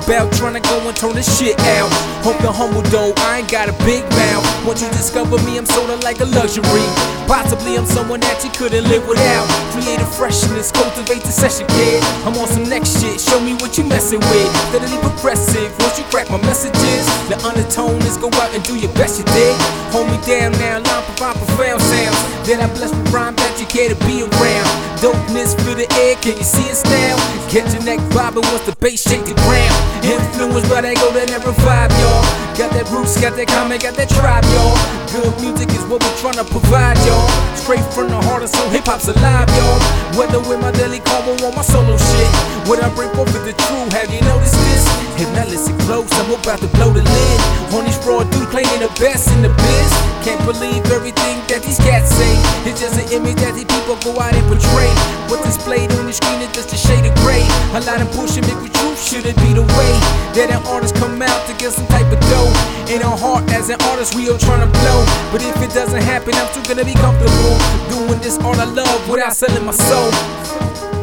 about trying to go and turn this shit out. Hope you're humble though, I ain't got a big mouth. Once you discover me, I'm sorta like a luxury. Possibly I'm someone that you couldn't live without. Creative freshness, cultivate the session, kid. I'm on some next shit, show me what you messing with. Steadily progressive, once you crack my messages, the undertone is go out and do your best, you dig? Hold me down now, line provide profound sounds. Then I bless with rhyme that you care to be around. Dopeness for the air, can you see us now? Catch your neck bobbing once the bass shake the ground. Influenced by that golden era vibe, y'all. Got that roots, got that comment, got that tribe, y'all. Good music is what we're trying to provide, y'all. Straight from the heart, so hip-hop's alive, y'all. Whether with my daily combo or my solo shit, what I bring forth is the truth, have you noticed this? If not, listen close, I'm about to blow the lid on these fraud dudes claiming the best in the biz. Can't believe everything that these cats say. It's just an image that these people go out and portray. What's displayed on the screen is just a shade of gray. A lot of bullshit make with truth, should it be the way that an artist come out to get some type of dough? In our heart, as an artist, we all trying to blow. But if it doesn't happen, I'm still gonna be comfortable doing this art I love without selling my soul.